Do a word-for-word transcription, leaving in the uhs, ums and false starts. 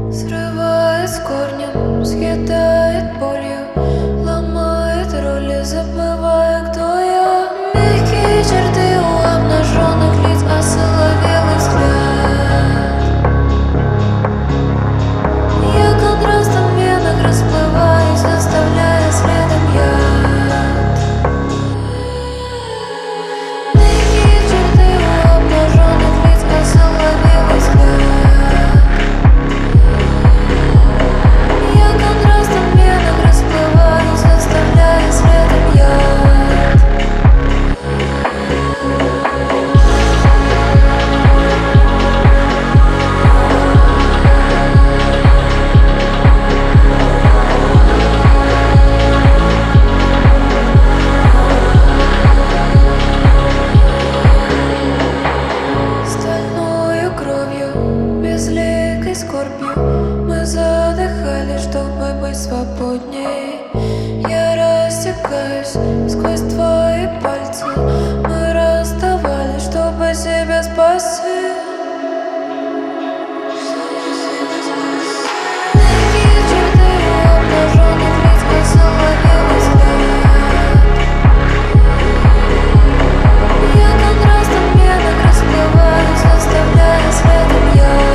Срывает с корнем, съедает болью, ломает роли, забывая, кто я. Мягкие черты у обнаженных лиц, осоловелый взгляд. Я контрастом в венах расплываюсь, оставляя следом яд. Мягкие черты у обнаженных лиц, осоловелый взгляд. Безликой скорбью мы задыхались, чтобы быть свободней. Я растекаюсь сквозь твои пальцы. Мы расставались, чтобы себя спасти. Мягкие черты у обнаженных лиц, осоловелый взгляд. Я контрастом в венах расплываюсь, оставляя следом я.